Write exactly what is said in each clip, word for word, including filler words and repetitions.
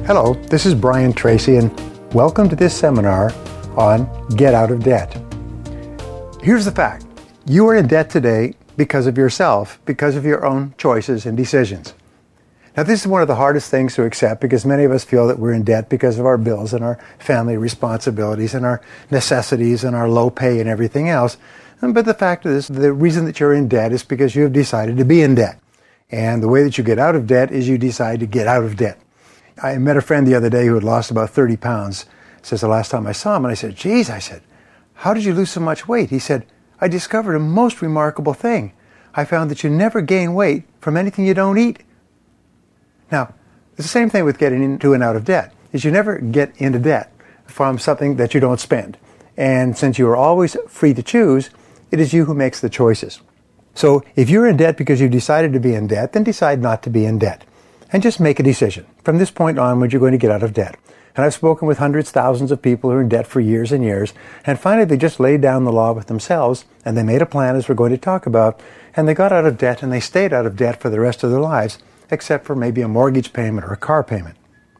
Hello, this is Brian Tracy, and welcome to this seminar on Get Out of Debt. Here's the fact. You are in debt today because of yourself, because of your own choices and decisions. Now, this is one of the hardest things to accept because many of us feel that we're in debt because of our bills and our family responsibilities and our necessities and our low pay and everything else. But the fact is, the reason that you're in debt is because you have decided to be in debt. And the way that you get out of debt is you decide to get out of debt. I met a friend the other day who had lost about thirty pounds since the last time I saw him. And I said, geez, I said, how did you lose so much weight? He said, I discovered a most remarkable thing. I found that you never gain weight from anything you don't eat. Now, it's the same thing with getting into and out of debt, is you never get into debt from something that you don't spend. And since you are always free to choose, it is you who makes the choices. So if you're in debt because you've decided to be in debt, then decide not to be in debt. And just make a decision. From this point onward, you're going to get out of debt. And I've spoken with hundreds, thousands of people who are in debt for years and years, and finally they just laid down the law with themselves, and they made a plan, as we're going to talk about, and they got out of debt, and they stayed out of debt for the rest of their lives, except for maybe a mortgage payment or a car payment.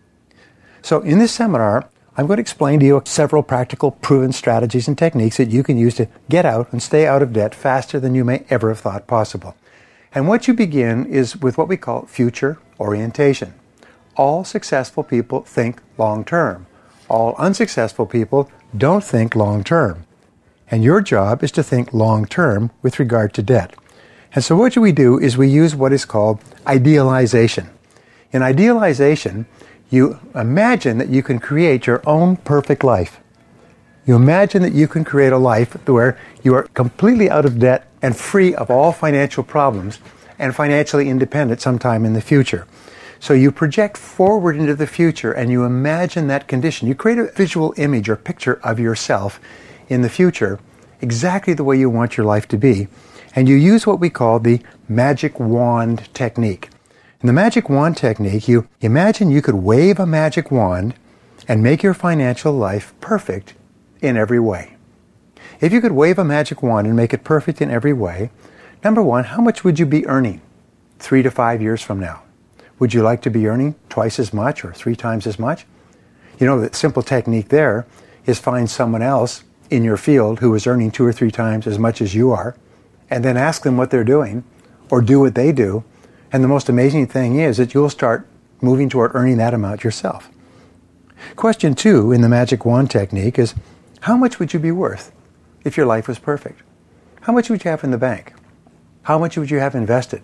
So in this seminar, I'm going to explain to you several practical, proven strategies and techniques that you can use to get out and stay out of debt faster than you may ever have thought possible. And what you begin is with what we call future orientation. All successful people think long-term. All unsuccessful people don't think long-term. And your job is to think long-term with regard to debt. And so what we do is we use what is called idealization. In idealization, you imagine that you can create your own perfect life. You imagine that you can create a life where you are completely out of debt and free of all financial problems and financially independent sometime in the future. So you project forward into the future and you imagine that condition. You create a visual image or picture of yourself in the future exactly the way you want your life to be. And you use what we call the magic wand technique. In the magic wand technique, you imagine you could wave a magic wand and make your financial life perfect in every way. If you could wave a magic wand and make it perfect in every way, number one, how much would you be earning three to five years from now? Would you like to be earning twice as much or three times as much? You know, the simple technique there is find someone else in your field who is earning two or three times as much as you are, and then ask them what they're doing or do what they do. And the most amazing thing is that you'll start moving toward earning that amount yourself. Question two in the magic wand technique is, how much would you be worth if your life was perfect? How much would you have in the bank? How much would you have invested?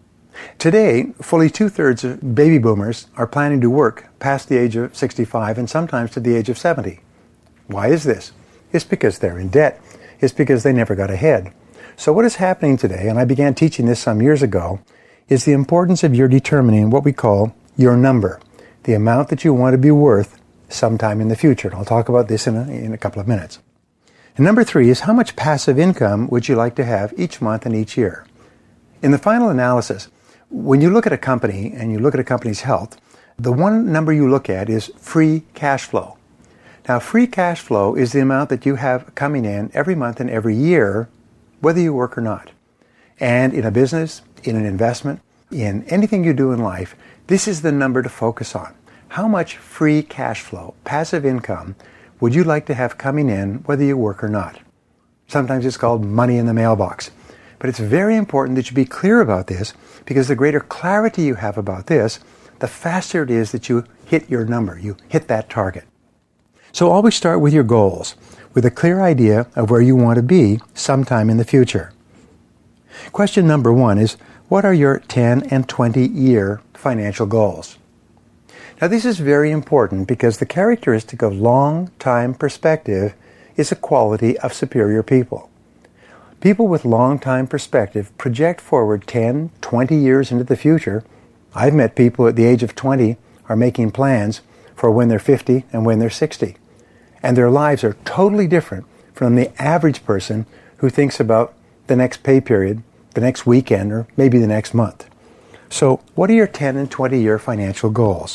Today, fully two-thirds of baby boomers are planning to work past the age of sixty-five and sometimes to the age of seventy. Why is this? It's because they're in debt. It's because they never got ahead. So what is happening today, and I began teaching this some years ago, is the importance of your determining what we call your number, the amount that you want to be worth sometime in the future. And I'll talk about this in a, in a couple of minutes. And number three is, how much passive income would you like to have each month and each year? In the final analysis, when you look at a company and you look at a company's health, the one number you look at is free cash flow. Now, free cash flow is the amount that you have coming in every month and every year, whether you work or not. And in a business, in an investment, in anything you do in life, this is the number to focus on. How much free cash flow, passive income, would you like to have coming in whether you work or not? Sometimes it's called money in the mailbox. But it's very important that you be clear about this, because the greater clarity you have about this, the faster it is that you hit your number, you hit that target. So always start with your goals, with a clear idea of where you want to be sometime in the future. Question number one is, what are your ten and twenty year financial goals? Now, this is very important because the characteristic of long-time perspective is a quality of superior people. People with long-time perspective project forward ten, twenty years into the future. I've met people at the age of twenty are making plans for when they're fifty and when they're sixty. And their lives are totally different from the average person who thinks about the next pay period, the next weekend, or maybe the next month. So what are your ten and twenty year financial goals?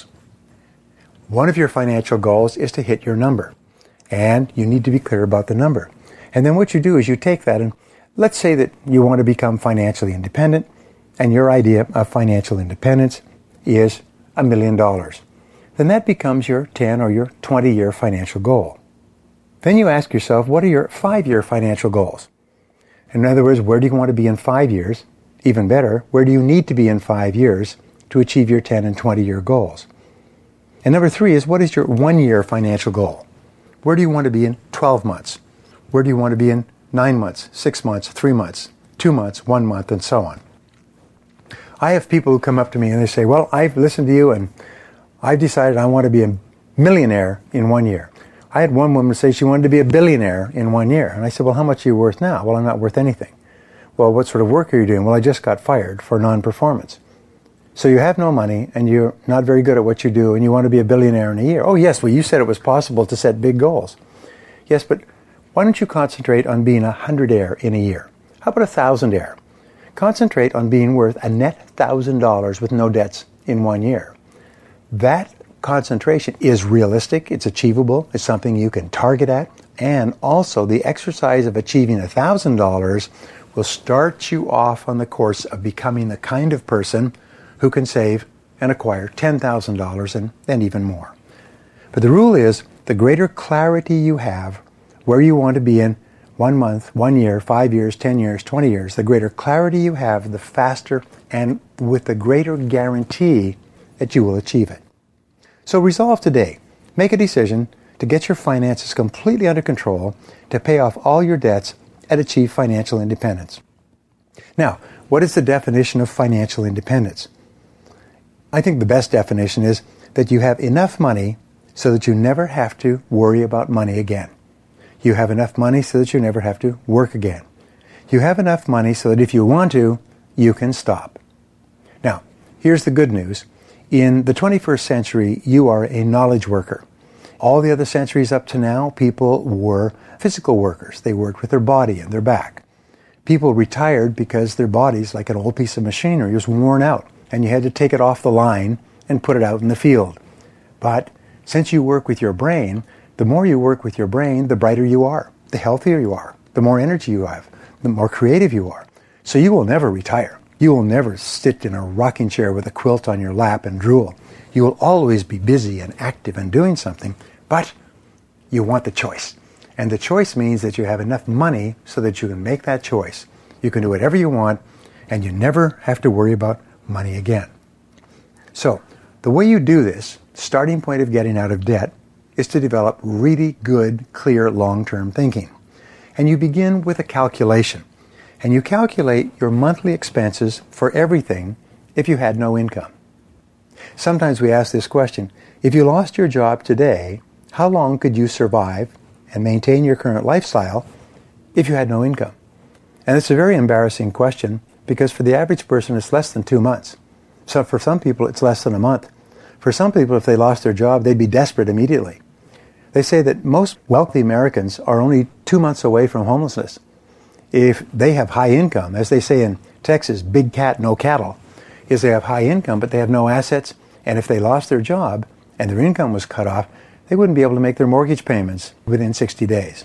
One of your financial goals is to hit your number. And you need to be clear about the number. And then what you do is you take that and let's say that you want to become financially independent, and your idea of financial independence is a million dollars. then that becomes your ten or your twenty year financial goal. Then you ask yourself, what are your five year financial goals? In other words, where do you want to be in five years? Even better, where do you need to be in five years to achieve your ten and twenty year goals? And number three is, what is your one year financial goal? Where do you want to be in twelve months? Where do you want to be in nine months, six months, three months, two months, one month, and so on? I have people who come up to me and they say, well, I've listened to you and I've decided I want to be a millionaire in one year. I had one woman say she wanted to be a billionaire in one year. And I said, well, how much are you worth now? Well, I'm not worth anything. Well, what sort of work are you doing? Well, I just got fired for non-performance. So you have no money and you're not very good at what you do and you want to be a billionaire in a year. Oh, yes, well, you said it was possible to set big goals. Yes, but why don't you concentrate on being a hundredaire in a year? How about a thousandaire? Concentrate on being worth a net thousand dollars with no debts in one year. That concentration is realistic, it's achievable, it's something you can target at, and also the exercise of achieving a thousand dollars will start you off on the course of becoming the kind of person who can save and acquire ten thousand dollars and then even more. But the rule is, the greater clarity you have where you want to be in one month, one year, five years, ten years, twenty years, the greater clarity you have, the faster and with the greater guarantee that you will achieve it. So resolve today. Make a decision to get your finances completely under control, to pay off all your debts, and achieve financial independence. Now, what is the definition of financial independence? I think the best definition is that you have enough money so that you never have to worry about money again. You have enough money so that you never have to work again. You have enough money so that if you want to, you can stop. Now, here's the good news. In the twenty-first century, you are a knowledge worker. All the other centuries up to now, people were physical workers. They worked with their body and their back. People retired because their bodies, like an old piece of machinery, was worn out, and you had to take it off the line and put it out in the field. But since you work with your brain, the more you work with your brain, the brighter you are, the healthier you are, the more energy you have, the more creative you are. So you will never retire. You will never sit in a rocking chair with a quilt on your lap and drool. You will always be busy and active and doing something, but you want the choice. And the choice means that you have enough money so that you can make that choice. You can do whatever you want, and you never have to worry about money again. So, the way you do this, starting point of getting out of debt, is to develop really good, clear, long-term thinking. And you begin with a calculation. And you calculate your monthly expenses for everything if you had no income. Sometimes we ask this question, if you lost your job today, how long could you survive and maintain your current lifestyle if you had no income? And it's a very embarrassing question because for the average person it's less than two months. So for some people it's less than a month. For some people, if they lost their job, they'd be desperate immediately. They say that most wealthy Americans are only two months away from homelessness. If they have high income, as they say in Texas, big cat, no cattle, is they have high income but they have no assets, and if they lost their job and their income was cut off, they wouldn't be able to make their mortgage payments within sixty days.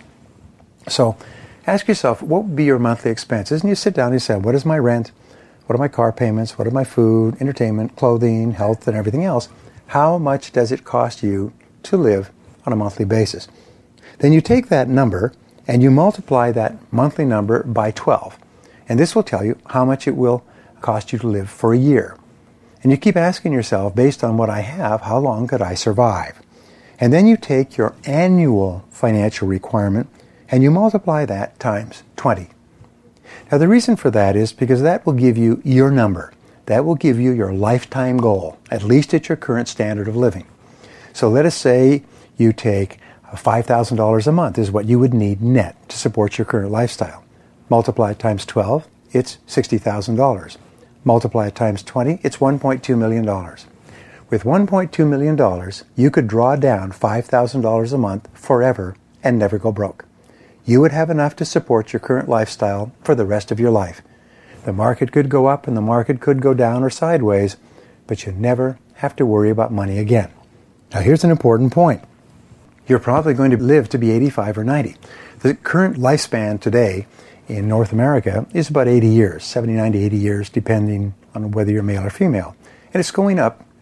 So ask yourself, what would be your monthly expenses? And you sit down and you say, what is my rent? What are my car payments? What are my food, entertainment, clothing, health, and everything else? How much does it cost you to live on a monthly basis? Then you take that number and you multiply that monthly number by twelve. And this will tell you how much it will cost you to live for a year. And you keep asking yourself, based on what I have, how long could I survive? And then you take your annual financial requirement and you multiply that times twenty. Now the reason for that is because that will give you your number. That will give you your lifetime goal, at least at your current standard of living. So let us say you take five thousand dollars a month is what you would need net to support your current lifestyle. Multiply it times twelve, it's sixty thousand dollars. Multiply it times twenty, it's one point two million dollars. With one point two million dollars, you could draw down five thousand dollars a month forever and never go broke. You would have enough to support your current lifestyle for the rest of your life. The market could go up and the market could go down or sideways, but you never have to worry about money again. Now here's an important point. You're probably going to live to be eighty-five or ninety. The current lifespan today in North America is about eighty years, seventy-nine to eighty years, depending on whether you're male or female. And it's going up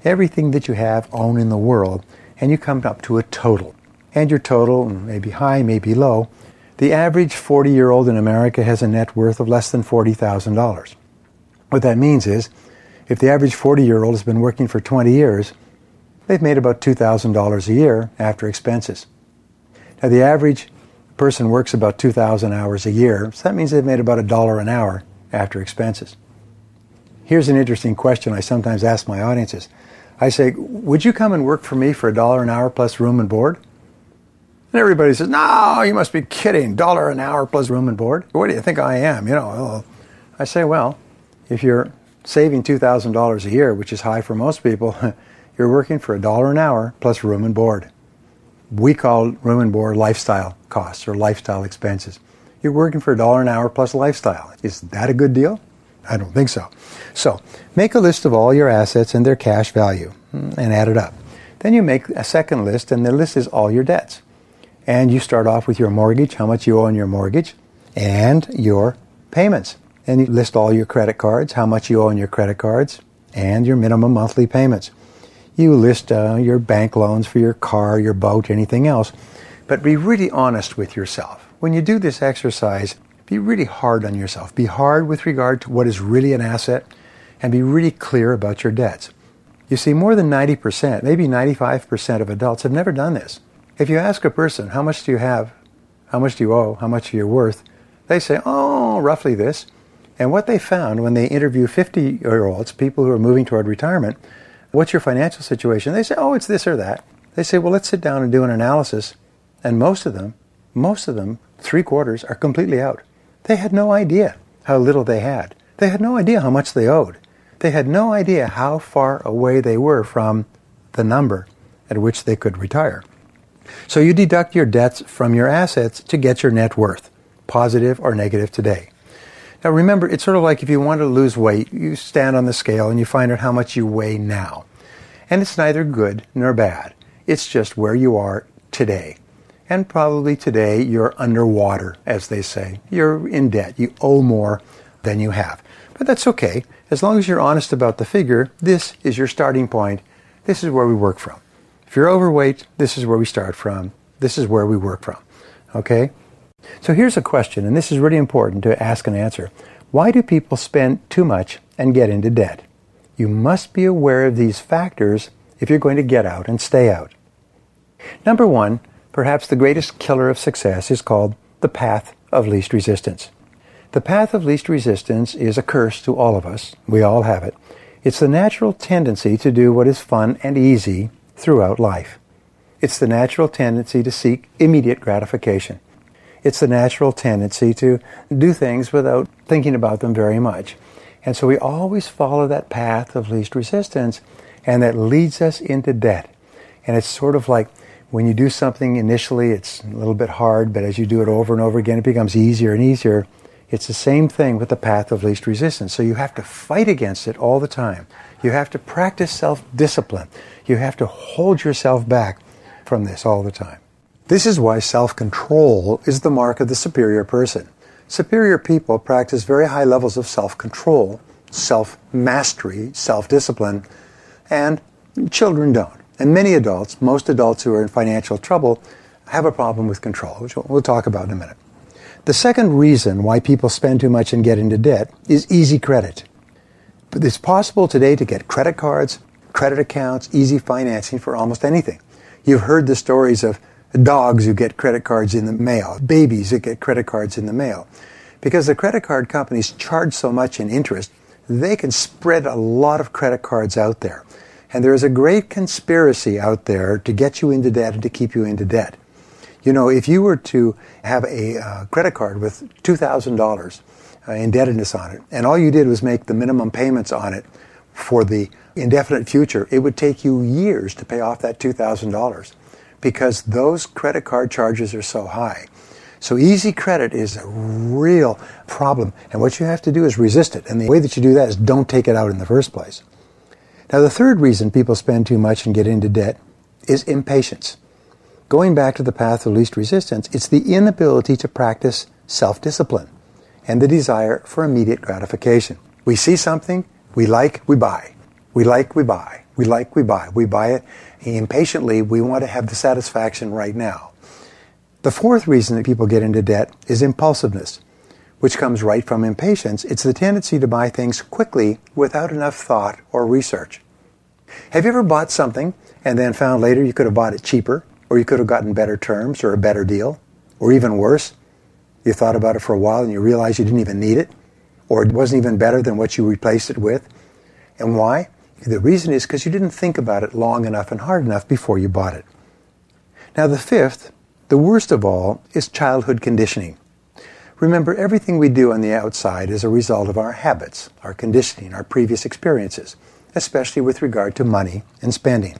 everything that you have, own in the world, and you come up to a total. And your total may be high, may be low. The average forty-year-old in America has a net worth of less than forty thousand dollars. What that means is, if the average forty-year-old has been working for twenty years, they've made about two thousand dollars a year after expenses. Now, the average person works about two thousand hours a year, so that means they've made about a dollar an hour after expenses. Here's an interesting question I sometimes ask my audiences. I say, would you come and work for me for a dollar an hour plus room and board? And everybody says, no, you must be kidding. Dollar an hour plus room and board? What do you think I am? You know, I say, well, if you're saving two thousand dollars a year, which is high for most people, you're working for a dollar an hour plus room and board. We call room and board lifestyle costs or lifestyle expenses. You're working for a dollar an hour plus lifestyle. Is that a good deal? I don't think so. So make a list of all your assets and their cash value and add it up. Then you make a second list, and the list is all your debts. And you start off with your mortgage, how much you owe on your mortgage, and your payments. And you list all your credit cards, how much you owe on your credit cards, and your minimum monthly payments. You list uh, your bank loans for your car, your boat, anything else. But be really honest with yourself. When you do this exercise, be really hard on yourself. Be hard with regard to what is really an asset, and be really clear about your debts. You see, more than ninety percent, maybe ninety-five percent of adults have never done this. If you ask a person, how much do you have, how much do you owe, how much are you worth, they say, oh, roughly this. And what they found when they interview fifty-year-olds, people who are moving toward retirement, what's your financial situation? They say, oh, it's this or that. They say, well, let's sit down and do an analysis. And most of them, most of them, three quarters, are completely out. They had no idea how little they had. They had no idea how much they owed. They had no idea how far away they were from the number at which they could retire. So you deduct your debts from your assets to get your net worth, positive or negative today. Now remember, it's sort of like if you want to lose weight, you stand on the scale and you find out how much you weigh now. And it's neither good nor bad. It's just where you are today. And probably today you're underwater, as they say. You're in debt. You owe more than you have. But that's okay. As long as you're honest about the figure, this is your starting point. This is where we work from. If you're overweight, this is where we start from. This is where we work from. Okay? So here's a question, and this is really important to ask and answer. Why do people spend too much and get into debt? You must be aware of these factors if you're going to get out and stay out. Number one, perhaps the greatest killer of success is called the path of least resistance. The path of least resistance is a curse to all of us. We all have it. It's the natural tendency to do what is fun and easy throughout life. It's the natural tendency to seek immediate gratification. It's the natural tendency to do things without thinking about them very much. And so we always follow that path of least resistance, and that leads us into debt. And it's sort of like when you do something initially, it's a little bit hard, but as you do it over and over again, it becomes easier and easier. It's the same thing with the path of least resistance. So you have to fight against it all the time. You have to practice self-discipline. You have to hold yourself back from this all the time. This is why self-control is the mark of the superior person. Superior people practice very high levels of self-control, self-mastery, self-discipline, and children don't. And many adults, most adults who are in financial trouble, have a problem with control, which we'll talk about in a minute. The second reason why people spend too much and get into debt is easy credit. But it's possible today to get credit cards, credit accounts, easy financing for almost anything. You've heard the stories of dogs who get credit cards in the mail, babies that get credit cards in the mail. Because the credit card companies charge so much in interest, they can spread a lot of credit cards out there. And there is a great conspiracy out there to get you into debt and to keep you into debt. You know, if you were to have a uh, credit card with two thousand dollars uh, indebtedness on it, and all you did was make the minimum payments on it for the indefinite future, it would take you years to pay off that two thousand dollars because those credit card charges are so high. So easy credit is a real problem, and what you have to do is resist it. And the way that you do that is don't take it out in the first place. Now, the third reason people spend too much and get into debt is impatience. Going back to the path of least resistance, it's the inability to practice self-discipline and the desire for immediate gratification. We see something, we like, we buy. We like, we buy. We like, we buy. We buy it impatiently. We want to have the satisfaction right now. The fourth reason that people get into debt is impulsiveness, which comes right from impatience. It's the tendency to buy things quickly without enough thought or research. Have you ever bought something and then found later you could have bought it cheaper, or you could have gotten better terms or a better deal, or even worse? You thought about it for a while and you realized you didn't even need it, or it wasn't even better than what you replaced it with. And why? The reason is because you didn't think about it long enough and hard enough before you bought it. Now the fifth, the worst of all, is childhood conditioning. Remember, everything we do on the outside is a result of our habits, our conditioning, our previous experiences, especially with regard to money and spending.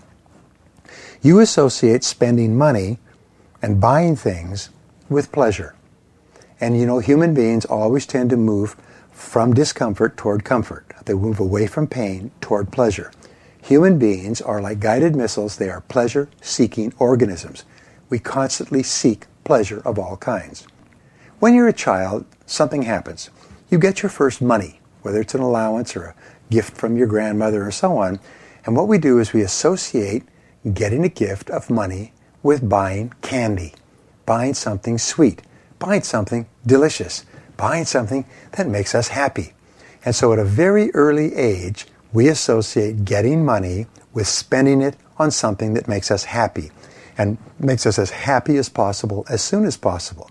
You associate spending money and buying things with pleasure. And you know, human beings always tend to move from discomfort toward comfort. They move away from pain toward pleasure. Human beings are like guided missiles. They are pleasure-seeking organisms. We constantly seek pleasure of all kinds. When you're a child, something happens. You get your first money, whether it's an allowance or a gift from your grandmother or so on. And what we do is we associate getting a gift of money with buying candy, buying something sweet, buying something delicious, buying something that makes us happy. And so at a very early age, we associate getting money with spending it on something that makes us happy and makes us as happy as possible as soon as possible.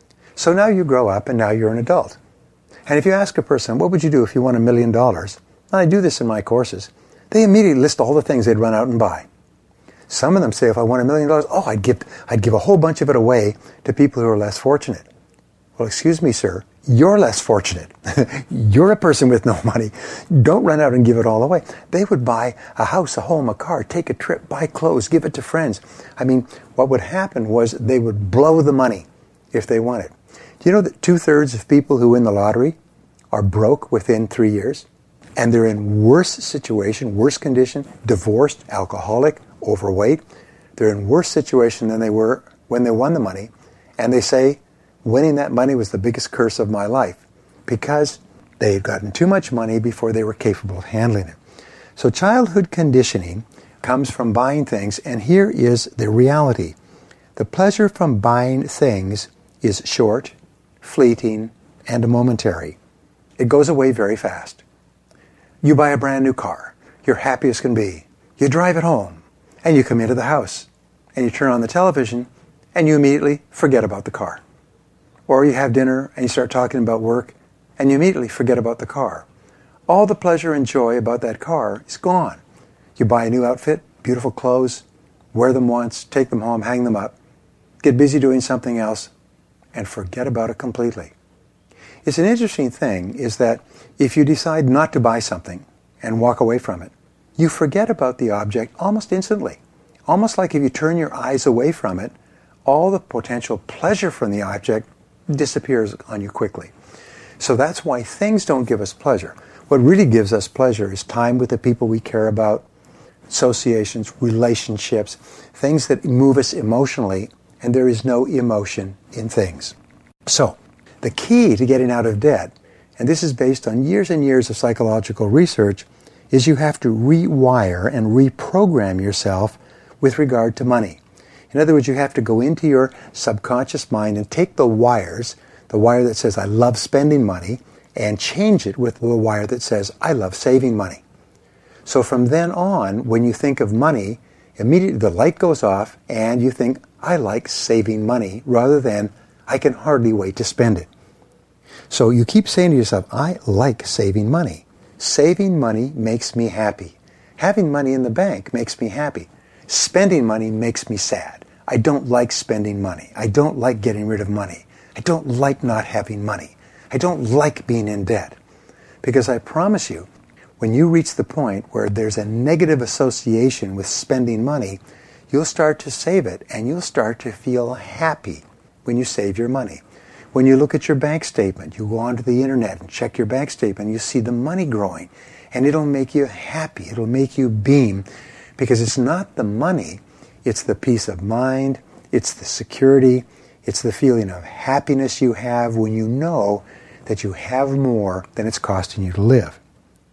So now you grow up and now you're an adult. And if you ask a person, what would you do if you won a million dollars? And I do this in my courses. They immediately list all the things they'd run out and buy. Some of them say, if I won a million dollars, oh, I'd give, I'd give a whole bunch of it away to people who are less fortunate. Well, excuse me, sir, you're less fortunate. You're a person with no money. Don't run out and give it all away. They would buy a house, a home, a car, take a trip, buy clothes, give it to friends. I mean, what would happen was they would blow the money if they won it. Do you know that two-thirds of people who win the lottery are broke within three years? And they're in worse situation, worse condition, divorced, alcoholic, overweight. They're in worse situation than they were when they won the money. And they say, winning that money was the biggest curse of my life because they had gotten too much money before they were capable of handling it. So childhood conditioning comes from buying things, and here is the reality. The pleasure from buying things is short, fleeting, and momentary. It goes away very fast. You buy a brand new car. You're happy as can be. You drive it home, and you come into the house, and you turn on the television, and you immediately forget about the car. Or you have dinner and you start talking about work and you immediately forget about the car. All the pleasure and joy about that car is gone. You buy a new outfit, beautiful clothes, wear them once, take them home, hang them up, get busy doing something else, and forget about it completely. It's an interesting thing is that if you decide not to buy something and walk away from it, you forget about the object almost instantly. Almost like if you turn your eyes away from it, all the potential pleasure from the object disappears on you quickly. So that's why things don't give us pleasure. What really gives us pleasure is time with the people we care about, associations, relationships, things that move us emotionally, and there is no emotion in things. So, the key to getting out of debt, and this is based on years and years of psychological research, is you have to rewire and reprogram yourself with regard to money. In other words, you have to go into your subconscious mind and take the wires, the wire that says, I love spending money, and change it with the wire that says, I love saving money. So from then on, when you think of money, immediately the light goes off and you think, I like saving money, rather than, I can hardly wait to spend it. So you keep saying to yourself, I like saving money. Saving money makes me happy. Having money in the bank makes me happy. Spending money makes me sad. I don't like spending money. I don't like getting rid of money. I don't like not having money. I don't like being in debt. Because I promise you, when you reach the point where there's a negative association with spending money, you'll start to save it and you'll start to feel happy when you save your money. When you look at your bank statement, you go onto the internet and check your bank statement, you see the money growing, and it'll make you happy. It'll make you beam. Because it's not the money, it's the peace of mind, it's the security, it's the feeling of happiness you have when you know that you have more than it's costing you to live.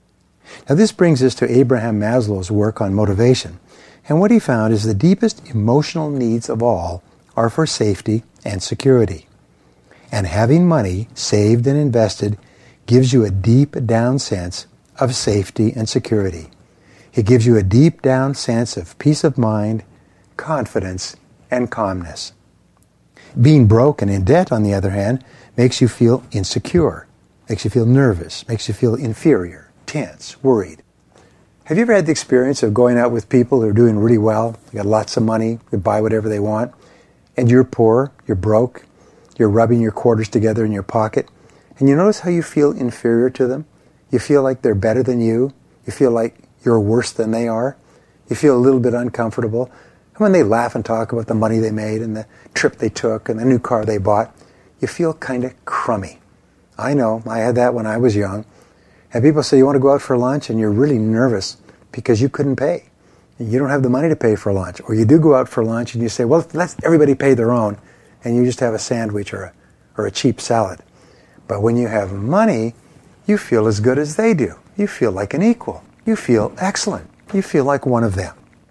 Now this brings us to Abraham Maslow's work on motivation. And what he found is the deepest emotional needs of all are for safety and security. And having money saved and invested gives you a deep down sense of safety and security. It gives you a deep down sense of peace of mind, confidence, and calmness. Being broke and in debt, on the other hand, makes you feel insecure, makes you feel nervous, makes you feel inferior, tense, worried. Have you ever had the experience of going out with people who are doing really well, they got lots of money, they buy whatever they want, and you're poor, you're broke, you're rubbing your quarters together in your pocket, and you notice how you feel inferior to them? You feel like they're better than you. You feel like you're worse than they are. You feel a little bit uncomfortable. And when they laugh and talk about the money they made and the trip they took and the new car they bought, you feel kind of crummy. I know, I had that when I was young. And people say, you want to go out for lunch? And you're really nervous because you couldn't pay. And you don't have the money to pay for lunch. Or you do go out for lunch and you say, well, let's everybody pay their own. And you just have a sandwich or a, or a cheap salad. But when you have money, you feel as good as they do. You feel like an equal. You feel excellent. You feel like one of them.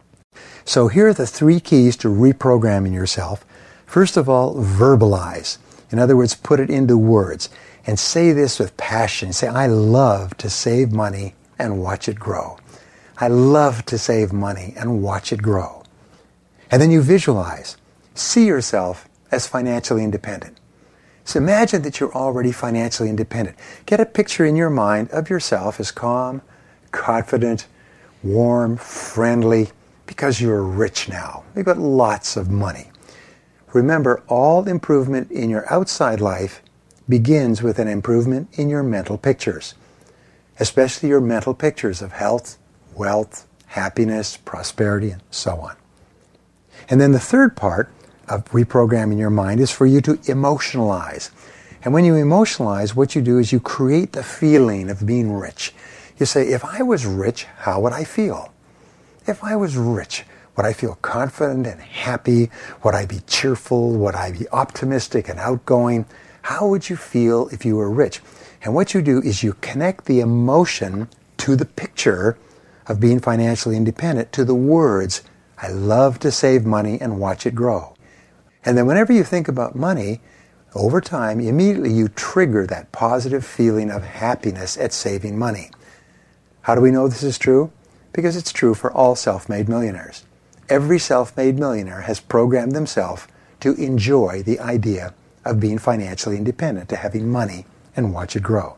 So here are the three keys to reprogramming yourself. First of all, verbalize. In other words, put it into words. And say this with passion. Say, I love to save money and watch it grow. I love to save money and watch it grow. And then you visualize. See yourself as financially independent. So imagine that you're already financially independent. Get a picture in your mind of yourself as calm, confident, warm, friendly, because you're rich now. You've got lots of money. Remember, all improvement in your outside life begins with an improvement in your mental pictures, especially your mental pictures of health, wealth, happiness, prosperity, and so on. And then the third part of reprogramming your mind is for you to emotionalize. And when you emotionalize, what you do is you create the feeling of being rich. You say, if I was rich, how would I feel? If I was rich, would I feel confident and happy? Would I be cheerful? Would I be optimistic and outgoing? How would you feel if you were rich? And what you do is you connect the emotion to the picture of being financially independent, to the words, I love to save money and watch it grow. And then whenever you think about money, over time, immediately you trigger that positive feeling of happiness at saving money. How do we know this is true? Because it's true for all self-made millionaires. Every self-made millionaire has programmed themselves to enjoy the idea of being financially independent, to having money and watch it grow.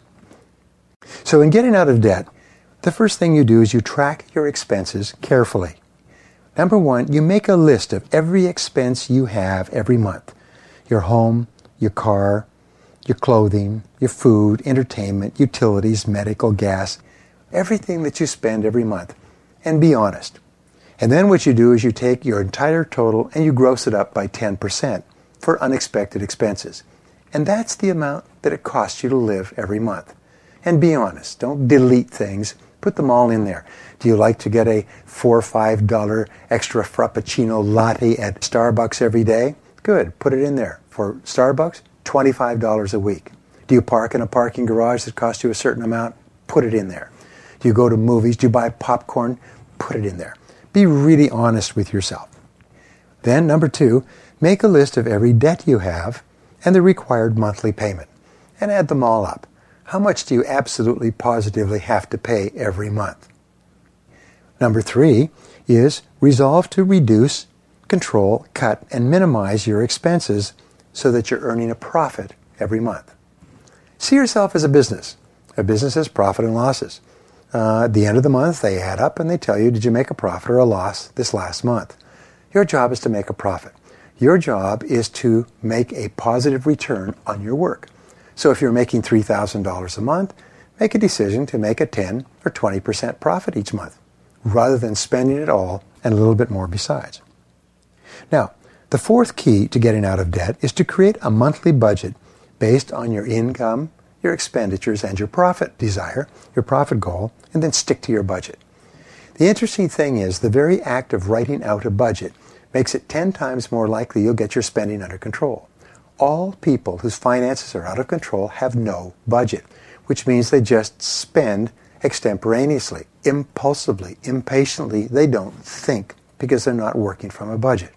So in getting out of debt, the first thing you do is you track your expenses carefully. Number one, you make a list of every expense you have every month. Your home, your car, your clothing, your food, entertainment, utilities, medical, gas, everything that you spend every month. And be honest. And then what you do is you take your entire total and you gross it up by ten percent for unexpected expenses. And that's the amount that it costs you to live every month. And be honest. Don't delete things. Put them all in there. Do you like to get a four or five dollar extra frappuccino latte at Starbucks every day? Good. Put it in there. For Starbucks, twenty-five dollars a week. Do you park in a parking garage that costs you a certain amount? Put it in there. Do you go to movies? Do you buy popcorn? Put it in there. Be really honest with yourself. Then, number two, make a list of every debt you have and the required monthly payment, and add them all up. How much do you absolutely positively have to pay every month? Number three is resolve to reduce, control, cut, and minimize your expenses so that you're earning a profit every month. See yourself as a business. A business has profit and losses. Uh, at the end of the month, they add up and they tell you, did you make a profit or a loss this last month? Your job is to make a profit. Your job is to make a positive return on your work. So if you're making three thousand dollars a month, make a decision to make a ten or twenty percent profit each month, rather than spending it all and a little bit more besides. Now, the fourth key to getting out of debt is to create a monthly budget based on your income, your expenditures, and your profit desire, your profit goal, and then stick to your budget. The interesting thing is the very act of writing out a budget makes it ten times more likely you'll get your spending under control. All people whose finances are out of control have no budget, which means they just spend extemporaneously, impulsively, impatiently. They don't think because they're not working from a budget.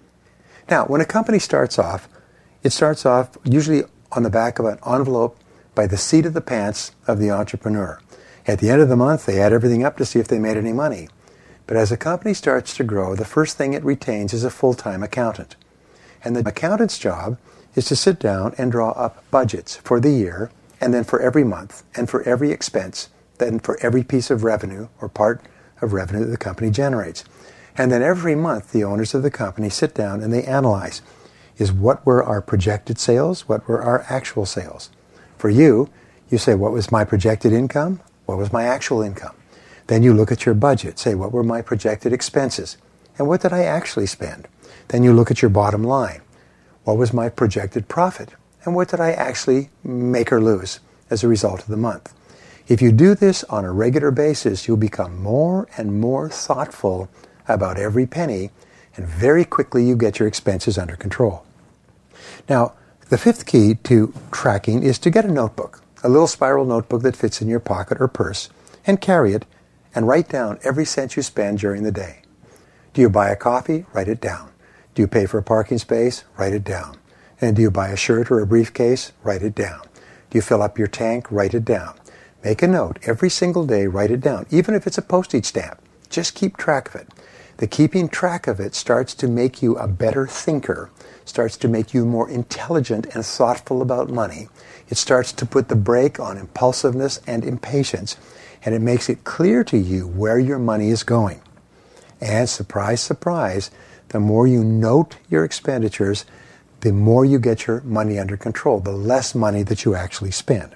Now, when a company starts off, it starts off usually on the back of an envelope by the seat of the pants of the entrepreneur. At the end of the month, they add everything up to see if they made any money. But as a company starts to grow, the first thing it retains is a full-time accountant. And the accountant's job is to sit down and draw up budgets for the year, and then for every month, and for every expense, then for every piece of revenue or part of revenue that the company generates. And then every month, the owners of the company sit down and they analyze, is what were our projected sales? What were our actual sales? For you, you say, what was my projected income? What was my actual income? Then you look at your budget, say, what were my projected expenses? And what did I actually spend? Then you look at your bottom line. What was my projected profit? And what did I actually make or lose as a result of the month? If you do this on a regular basis, you'll become more and more thoughtful about every penny, and very quickly you get your expenses under control. Now, the fifth key to tracking is to get a notebook, a little spiral notebook that fits in your pocket or purse, and carry it and write down every cent you spend during the day. Do you buy a coffee? Write it down. Do you pay for a parking space? Write it down. And do you buy a shirt or a briefcase? Write it down. Do you fill up your tank? Write it down. Make a note every single day, write it down, even if it's a postage stamp. Just keep track of it. The keeping track of it starts to make you a better thinker, starts to make you more intelligent and thoughtful about money. It starts to put the brake on impulsiveness and impatience, and it makes it clear to you where your money is going. And surprise, surprise, the more you note your expenditures, the more you get your money under control, the less money that you actually spend.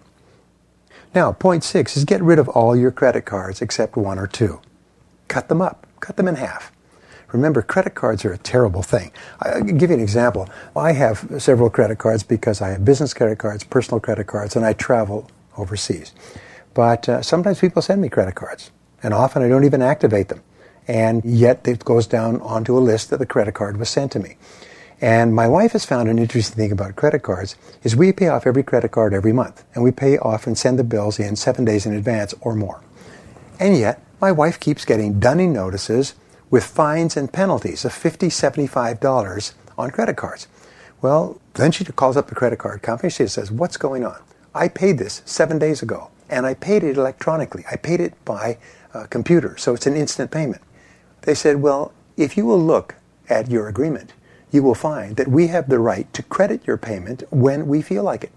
Now, point six is get rid of all your credit cards except one or two. Cut them up. Cut them in half. Remember, credit cards are a terrible thing. I'll give you an example. I have several credit cards because I have business credit cards, personal credit cards, and I travel overseas. But uh, sometimes people send me credit cards, and often I don't even activate them. And yet it goes down onto a list that the credit card was sent to me. And my wife has found an interesting thing about credit cards is we pay off every credit card every month. And we pay off and send the bills in seven days in advance or more. And yet, my wife keeps getting dunning notices with fines and penalties of fifty dollars, seventy-five dollars on credit cards. Well, then she calls up the credit card company. She says, what's going on? I paid this seven days ago, and I paid it electronically. I paid it by uh, computer, so it's an instant payment. They said, well, if you will look at your agreement, you will find that we have the right to credit your payment when we feel like it.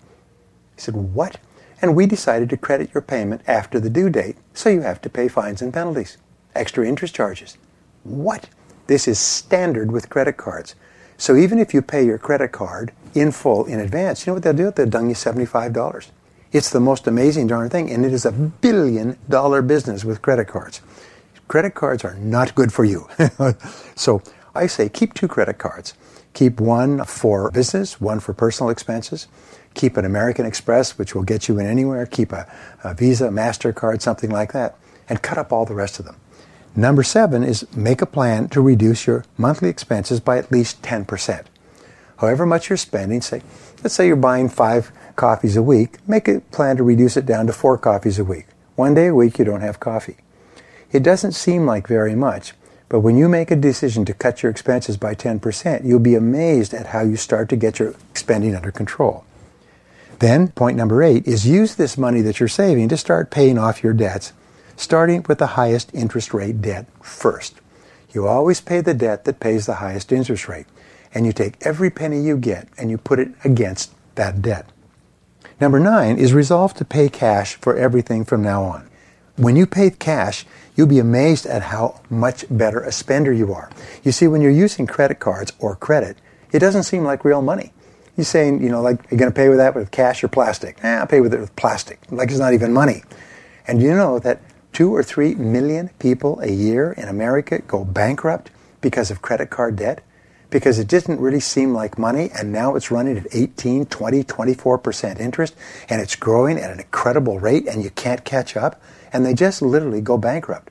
I said, what? And we decided to credit your payment after the due date, so you have to pay fines and penalties, extra interest charges. What? This is standard with credit cards. So even if you pay your credit card in full in advance, you know what they'll do? They'll dung you seventy-five dollars. It's the most amazing darn thing, and it is a billion dollar business with credit cards. Credit cards are not good for you. So I say keep two credit cards. Keep one for business, one for personal expenses. Keep an American Express, which will get you in anywhere. Keep a, a Visa, MasterCard, something like that. And cut up all the rest of them. Number seven is make a plan to reduce your monthly expenses by at least ten percent. However much you're spending, say, let's say you're buying five coffees a week, make a plan to reduce it down to four coffees a week. One day a week you don't have coffee. It doesn't seem like very much, but when you make a decision to cut your expenses by ten percent, you'll be amazed at how you start to get your spending under control. Then, point number eight is use this money that you're saving to start paying off your debts, starting with the highest interest rate debt first. You always pay the debt that pays the highest interest rate, and you take every penny you get and you put it against that debt. Number nine is resolve to pay cash for everything from now on. When you pay cash, you'll be amazed at how much better a spender you are. You see, when you're using credit cards or credit, it doesn't seem like real money. You're saying, you know, like, you're going to pay with that with cash or plastic? Eh, I'll pay with it with plastic. Like it's not even money. And you know that two or three million people a year in America go bankrupt because of credit card debt? Because it didn't really seem like money, and now it's running at eighteen, twenty, twenty-four percent interest, and it's growing at an incredible rate, and you can't catch up, and they just literally go bankrupt.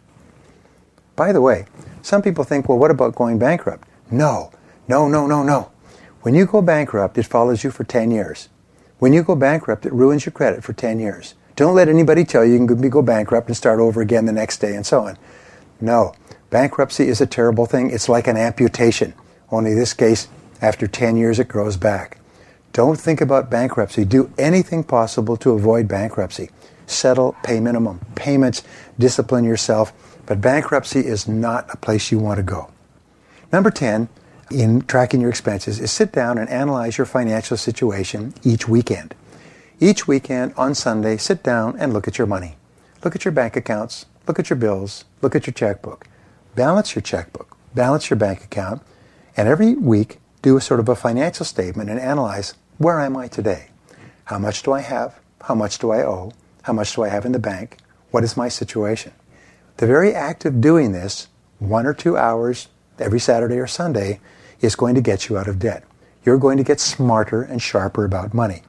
By the way, some people think, well, what about going bankrupt? No, no, no, no, no. When you go bankrupt, it follows you for ten years. When you go bankrupt, it ruins your credit for ten years. Don't let anybody tell you you can go bankrupt and start over again the next day and so on. No, bankruptcy is a terrible thing. It's like an amputation. Only in this case, after ten years, it grows back. Don't think about bankruptcy. Do anything possible to avoid bankruptcy. Settle, pay minimum payments, discipline yourself. But bankruptcy is not a place you want to go. Number ten, in tracking your expenses, is sit down and analyze your financial situation each weekend. Each weekend on Sunday, sit down and look at your money. Look at your bank accounts. Look at your bills. Look at your checkbook. Balance your checkbook. Balance your bank account. And every week, do a sort of a financial statement and analyze, where am I today? How much do I have? How much do I owe? How much do I have in the bank? What is my situation? The very act of doing this, one or two hours every Saturday or Sunday, is going to get you out of debt. You're going to get smarter and sharper about money.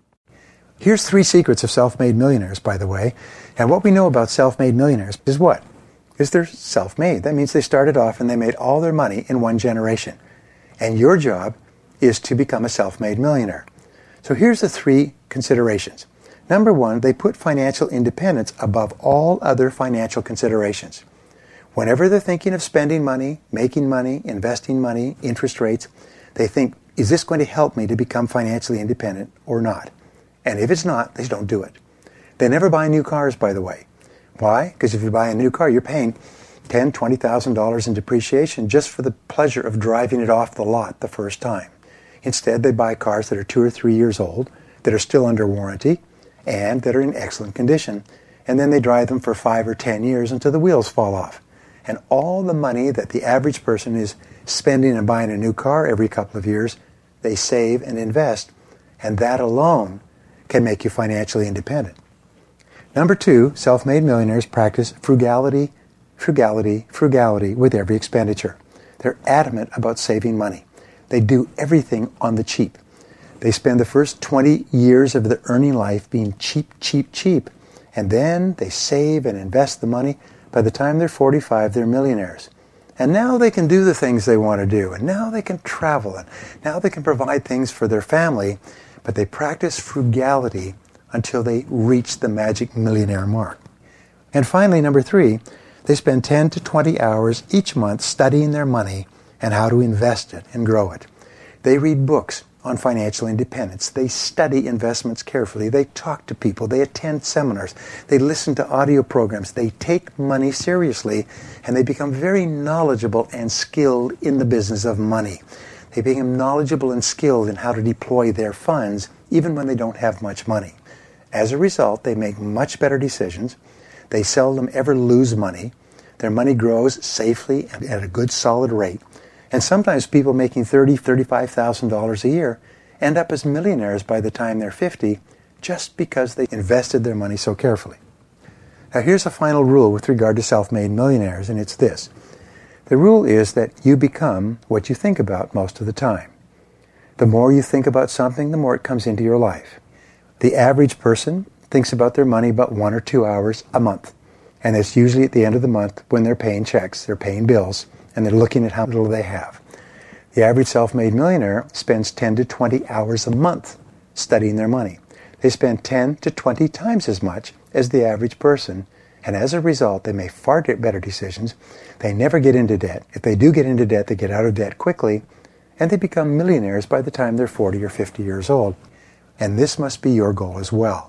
Here's three secrets of self-made millionaires, by the way. And what we know about self-made millionaires is what? Is they're self-made. That means they started off and they made all their money in one generation. And your job is to become a self-made millionaire. So here's the three considerations. Number one, they put financial independence above all other financial considerations. Whenever they're thinking of spending money, making money, investing money, interest rates, they think, is this going to help me to become financially independent or not? And if it's not, they don't do it. They never buy new cars, by the way. Why? Because if you buy a new car, you're paying ten thousand dollars, twenty thousand dollars in depreciation just for the pleasure of driving it off the lot the first time. Instead, they buy cars that are two or three years old, that are still under warranty, and that are in excellent condition. And then they drive them for five or ten years until the wheels fall off. And all the money that the average person is spending and buying a new car every couple of years, they save and invest. And that alone can make you financially independent. Number two, self-made millionaires practice frugality, frugality, frugality with every expenditure. They're adamant about saving money. They do everything on the cheap. They spend the first twenty years of their earning life being cheap, cheap, cheap. And then they save and invest the money. By the time they're forty-five, they're millionaires. And now they can do the things they want to do. And now they can travel. And now they can provide things for their family. But they practice frugality until they reach the magic millionaire mark. And finally, number three, they spend ten to twenty hours each month studying their money and how to invest it and grow it. They read books on financial independence. They study investments carefully. They talk to people. They attend seminars. They listen to audio programs. They take money seriously, and they become very knowledgeable and skilled in the business of money. They become knowledgeable and skilled in how to deploy their funds, even when they don't have much money. As a result, they make much better decisions. They seldom ever lose money. Their money grows safely and at a good solid rate. And sometimes people making thirty thousand dollars, thirty-five thousand dollars a year end up as millionaires by the time they're fifty, just because they invested their money so carefully. Now here's a final rule with regard to self-made millionaires, and it's this. The rule is that you become what you think about most of the time. The more you think about something, the more it comes into your life. The average person thinks about their money about one or two hours a month. And it's usually at the end of the month when they're paying checks, they're paying bills, and they're looking at how little they have. The average self-made millionaire spends ten to twenty hours a month studying their money. They spend ten to twenty times as much as the average person, and as a result, they make far better decisions. They never get into debt. If they do get into debt, they get out of debt quickly, and they become millionaires by the time they're forty or fifty years old. And this must be your goal as well.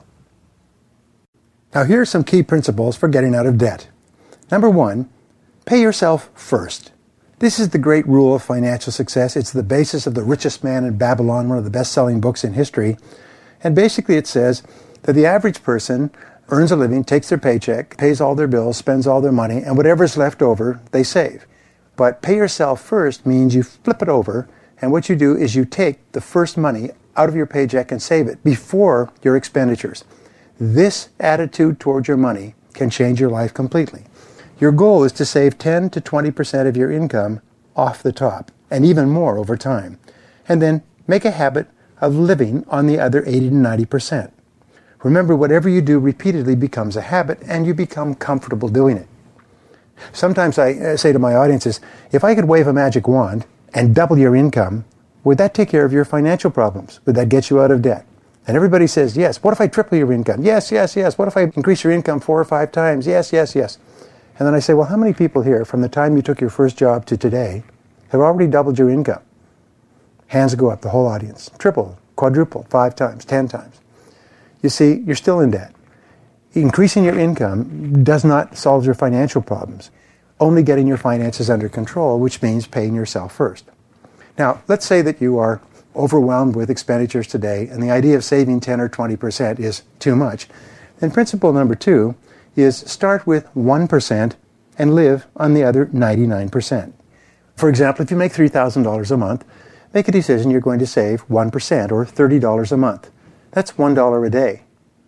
Now here are some key principles for getting out of debt. Number one, pay yourself first. This is the great rule of financial success. It's the basis of The Richest Man in Babylon, one of the best-selling books in history. And basically it says that the average person earns a living, takes their paycheck, pays all their bills, spends all their money, and whatever's left over, they save. But pay yourself first means you flip it over, and what you do is you take the first money out of your paycheck and save it before your expenditures. This attitude toward your money can change your life completely. Your goal is to save ten to twenty percent of your income off the top, and even more over time. And then make a habit of living on the other eighty to ninety percent. Remember, whatever you do repeatedly becomes a habit, and you become comfortable doing it. Sometimes I say to my audiences, if I could wave a magic wand and double your income, would that take care of your financial problems? Would that get you out of debt? And everybody says, yes. What if I triple your income? Yes, yes, yes. What if I increase your income four or five times? Yes, yes, yes. And then I say, well, how many people here from the time you took your first job to today have already doubled your income? Hands go up, the whole audience. Triple, quadruple, five times, ten times. You see, you're still in debt. Increasing your income does not solve your financial problems. Only getting your finances under control, which means paying yourself first. Now, let's say that you are overwhelmed with expenditures today, and the idea of saving ten or twenty percent is too much. Then principle number two is start with one percent and live on the other ninety-nine percent. For example, if you make three thousand dollars a month, make a decision you're going to save one percent or thirty dollars a month. That's one dollar a day.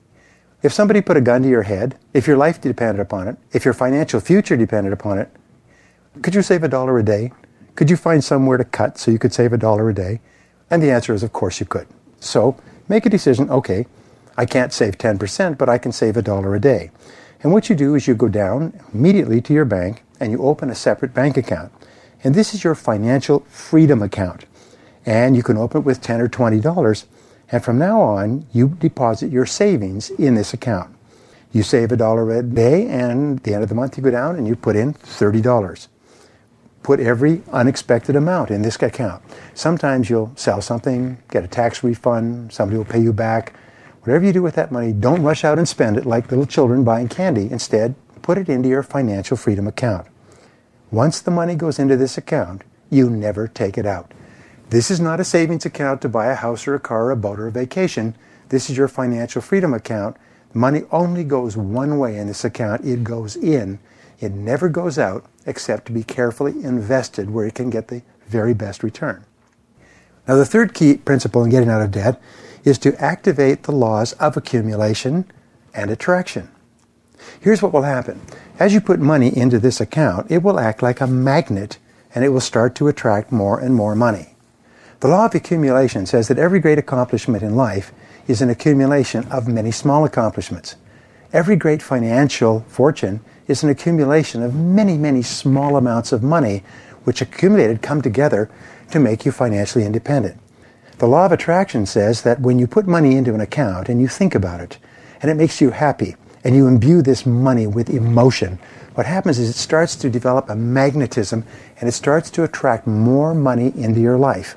If somebody put a gun to your head, if your life depended upon it, if your financial future depended upon it, could you save a dollar a day? Could you find somewhere to cut so you could save a dollar a day? And the answer is, of course you could. So make a decision, okay, I can't save ten percent, but I can save a dollar a day. And what you do is you go down immediately to your bank and you open a separate bank account. And this is your financial freedom account. And you can open it with ten or twenty dollars. And from now on, you deposit your savings in this account. You save a dollar a day, and at the end of the month you go down and you put in thirty dollars. Put every unexpected amount in this account. Sometimes you'll sell something, get a tax refund, somebody will pay you back. Whatever you do with that money, don't rush out and spend it like little children buying candy. Instead, put it into your financial freedom account. Once the money goes into this account, you never take it out. This is not a savings account to buy a house or a car or a boat or a vacation. This is your financial freedom account. Money only goes one way in this account. It goes in. It never goes out except to be carefully invested where it can get the very best return. Now, the third key principle in getting out of debt is to activate the laws of accumulation and attraction. Here's what will happen. As you put money into this account, it will act like a magnet and it will start to attract more and more money. The law of accumulation says that every great accomplishment in life is an accumulation of many small accomplishments. Every great financial fortune is an accumulation of many, many small amounts of money which accumulated come together to make you financially independent. The law of attraction says that when you put money into an account and you think about it and it makes you happy and you imbue this money with emotion, what happens is it starts to develop a magnetism and it starts to attract more money into your life.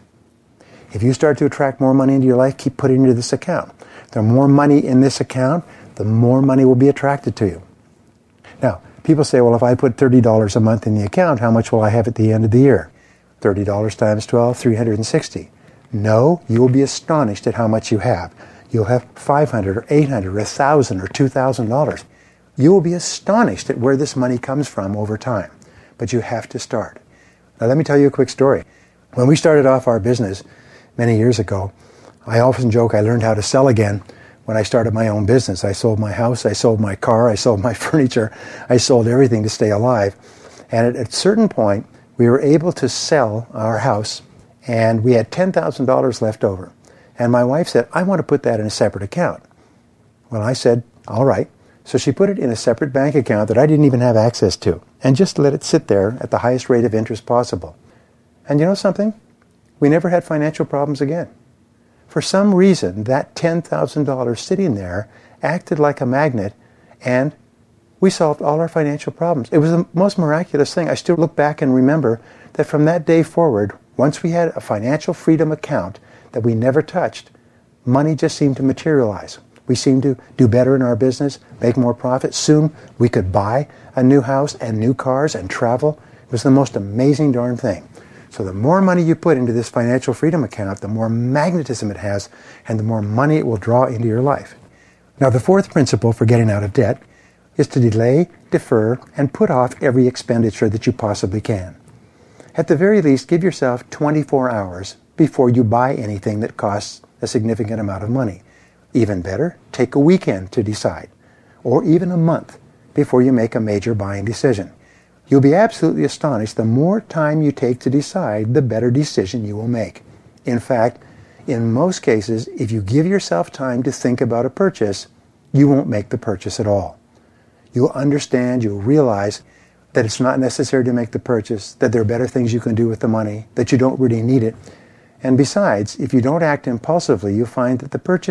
If you start to attract more money into your life, keep putting it into this account. The more money in this account, the more money will be attracted to you. Now, people say, well, if I put thirty dollars a month in the account, how much will I have at the end of the year? thirty dollars times twelve, three hundred sixty. No, you will be astonished at how much you have. You'll have five hundred dollars or eight hundred dollars or one thousand dollars or two thousand dollars. You will be astonished at where this money comes from over time. But you have to start. Now, let me tell you a quick story. When we started off our business many years ago, I often joke I learned how to sell again when I started my own business. I sold my house, I sold my car, I sold my furniture, I sold everything to stay alive. And at, at a certain point, we were able to sell our house, and we had ten thousand dollars left over. And my wife said, I want to put that in a separate account. Well, I said, all right. So she put it in a separate bank account that I didn't even have access to, and just let it sit there at the highest rate of interest possible. And you know something? We never had financial problems again. For some reason, that ten thousand dollars sitting there acted like a magnet, and we solved all our financial problems. It was the most miraculous thing. I still look back and remember that from that day forward, once we had a financial freedom account that we never touched, money just seemed to materialize. We seemed to do better in our business, make more profit. Soon we could buy a new house and new cars and travel. It was the most amazing darn thing. So the more money you put into this financial freedom account, the more magnetism it has, and the more money it will draw into your life. Now, the fourth principle for getting out of debt is to delay, defer, and put off every expenditure that you possibly can. At the very least, give yourself twenty-four hours before you buy anything that costs a significant amount of money. Even better, take a weekend to decide, or even a month before you make a major buying decision. You'll be absolutely astonished. The more time you take to decide, the better decision you will make. In fact, in most cases, if you give yourself time to think about a purchase, you won't make the purchase at all. You'll understand, you'll realize that it's not necessary to make the purchase, that there are better things you can do with the money, that you don't really need it. And besides, if you don't act impulsively, you'll find that the purchase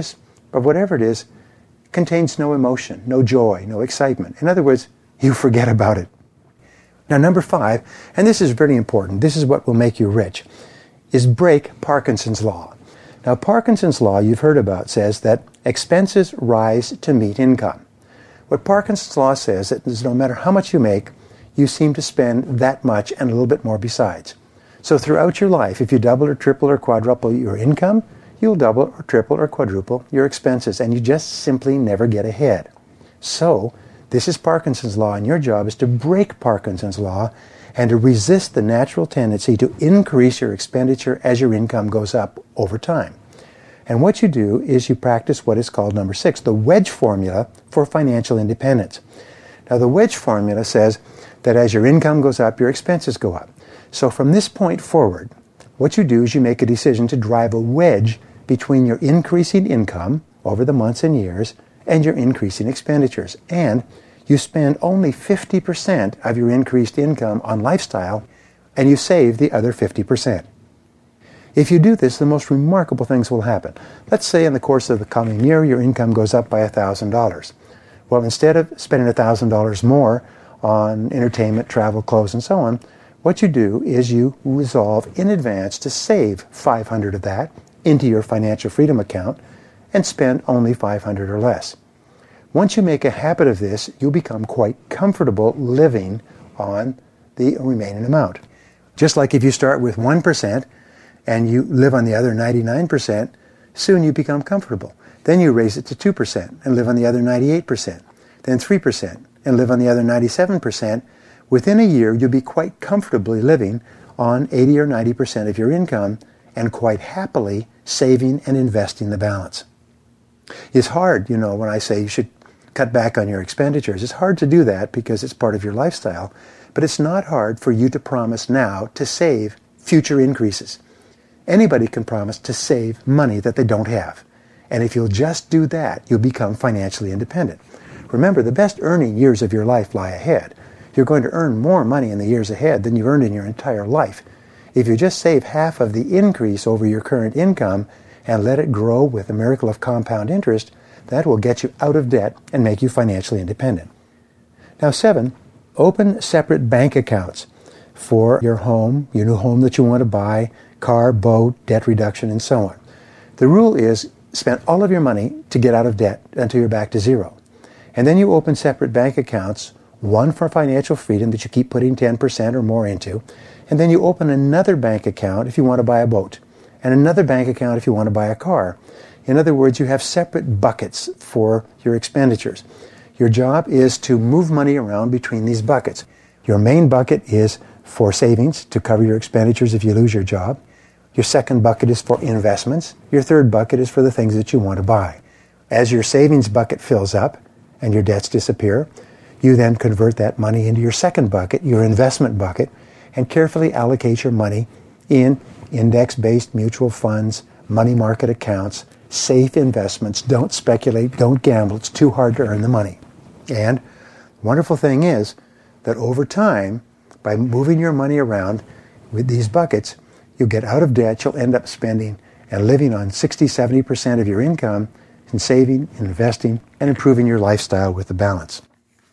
of whatever it is contains no emotion, no joy, no excitement. In other words, you forget about it. Now, number five, and this is very important, this is what will make you rich, is break Parkinson's law. Now, Parkinson's law, you've heard about, says that expenses rise to meet income. What Parkinson's law says is no matter how much you make, you seem to spend that much and a little bit more besides. So throughout your life, if you double or triple or quadruple your income, you'll double or triple or quadruple your expenses, and you just simply never get ahead. So, this is Parkinson's law, and your job is to break Parkinson's law and to resist the natural tendency to increase your expenditure as your income goes up over time. And what you do is you practice what is called number six, the wedge formula for financial independence. Now, the wedge formula says that as your income goes up, your expenses go up. So from this point forward, what you do is you make a decision to drive a wedge between your increasing income over the months and years and your increasing expenditures. And you spend only fifty percent of your increased income on lifestyle, and you save the other fifty percent. If you do this, the most remarkable things will happen. Let's say in the course of the coming year, your income goes up by one thousand dollars. Well, instead of spending one thousand dollars more on entertainment, travel, clothes, and so on, what you do is you resolve in advance to save five hundred dollars of that into your financial freedom account and spend only five hundred dollars or less. Once you make a habit of this, you'll become quite comfortable living on the remaining amount. Just like if you start with one percent and you live on the other ninety-nine percent, soon you become comfortable. Then you raise it to two percent and live on the other ninety-eight percent, then three percent and live on the other ninety-seven percent. Within a year, you'll be quite comfortably living on eighty or ninety percent of your income and quite happily saving and investing the balance. It's hard, you know, when I say you should cut back on your expenditures. It's hard to do that because it's part of your lifestyle, but it's not hard for you to promise now to save future increases. Anybody can promise to save money that they don't have. And if you'll just do that, you'll become financially independent. Remember, the best earning years of your life lie ahead. You're going to earn more money in the years ahead than you've earned in your entire life. If you just save half of the increase over your current income and let it grow with the miracle of compound interest, that will get you out of debt and make you financially independent. Now, seven, open separate bank accounts for your home, your new home that you want to buy, car, boat, debt reduction, and so on. The rule is spend all of your money to get out of debt until you're back to zero. And then you open separate bank accounts, one for financial freedom that you keep putting ten percent or more into, and then you open another bank account if you want to buy a boat, and another bank account if you want to buy a car. In other words, you have separate buckets for your expenditures. Your job is to move money around between these buckets. Your main bucket is for savings to cover your expenditures if you lose your job. Your second bucket is for investments. Your third bucket is for the things that you want to buy. As your savings bucket fills up and your debts disappear, you then convert that money into your second bucket, your investment bucket, and carefully allocate your money in index-based mutual funds, money market accounts, safe investments. Don't speculate, don't gamble. It's too hard to earn the money. And the wonderful thing is that over time, by moving your money around with these buckets, you'll get out of debt. You'll end up spending and living on sixty, seventy percent of your income and saving, investing, and improving your lifestyle with the balance.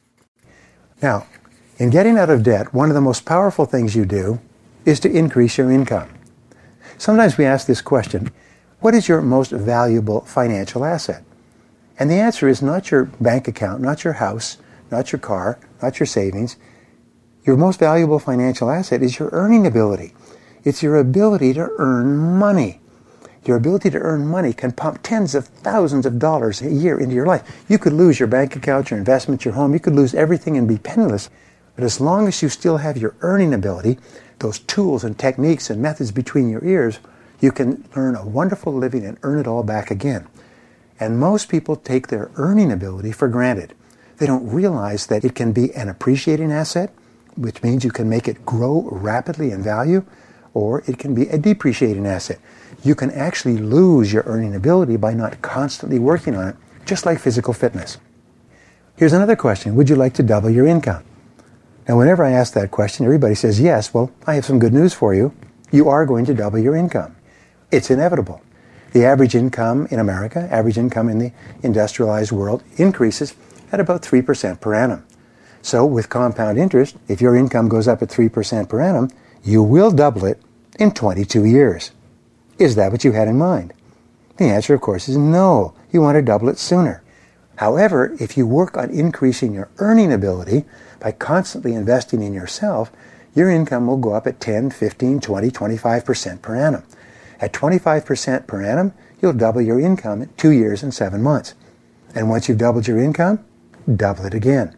Now, in getting out of debt, one of the most powerful things you do is to increase your income. Sometimes we ask this question, what is your most valuable financial asset? And the answer is not your bank account, not your house, not your car, not your savings. Your most valuable financial asset is your earning ability. It's your ability to earn money. Your ability to earn money can pump tens of thousands of dollars a year into your life. You could lose your bank account, your investments, your home. You could lose everything and be penniless. But as long as you still have your earning ability, those tools and techniques and methods between your ears, you can earn a wonderful living and earn it all back again. And most people take their earning ability for granted. They don't realize that it can be an appreciating asset, which means you can make it grow rapidly in value, or it can be a depreciating asset. You can actually lose your earning ability by not constantly working on it, just like physical fitness. Here's another question. Would you like to double your income? Now, whenever I ask that question, everybody says yes. Well, I have some good news for you. You are going to double your income. It's inevitable. The average income in America, average income in the industrialized world, increases at about three percent per annum. So with compound interest, if your income goes up at three percent per annum, you will double it in twenty-two years. Is that what you had in mind? The answer, of course, is no. You want to double it sooner. However, if you work on increasing your earning ability by constantly investing in yourself, your income will go up at ten, fifteen, twenty, twenty-five percent per annum. At twenty-five percent per annum, you'll double your income in two years and seven months. And once you've doubled your income, double it again.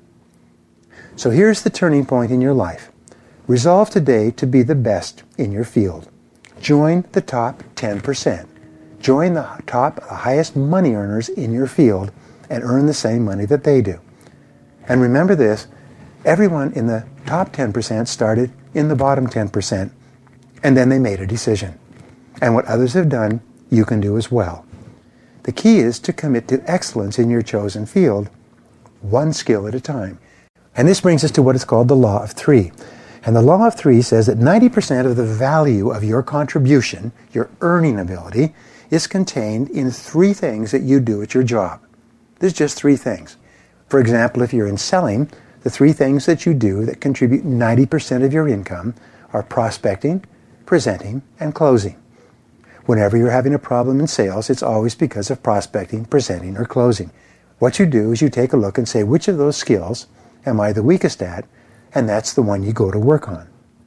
So here's the turning point in your life. Resolve today to be the best in your field. Join the top ten percent. Join the top, the highest money earners in your field and earn the same money that they do. And remember this, everyone in the top ten percent started in the bottom ten percent, and then they made a decision. And what others have done, you can do as well. The key is to commit to excellence in your chosen field, one skill at a time. And this brings us to what is called the Law of Three. And the Law of Three says that ninety percent of the value of your contribution, your earning ability, is contained in three things that you do at your job. There's just three things. For example, if you're in selling, the three things that you do that contribute ninety percent of your income are prospecting, presenting, and closing. Whenever you're having a problem in sales, it's always because of prospecting, presenting, or closing. What you do is you take a look and say, which of those skills am I the weakest at? And that's the one you go to work on.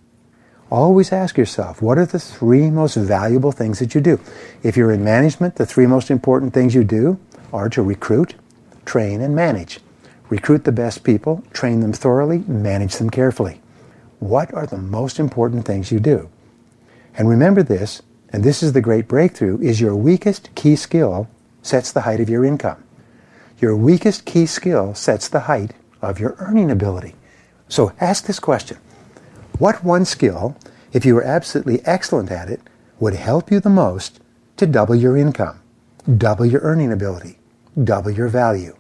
Always ask yourself, what are the three most valuable things that you do? If you're in management, the three most important things you do are to recruit, train, and manage. Recruit the best people, train them thoroughly, manage them carefully. What are the most important things you do? And remember this, and this is the great breakthrough, is your weakest key skill sets the height of your income. Your weakest key skill sets the height of your earning ability. So ask this question. What one skill, if you were absolutely excellent at it, would help you the most to double your income, double your earning ability, double your value?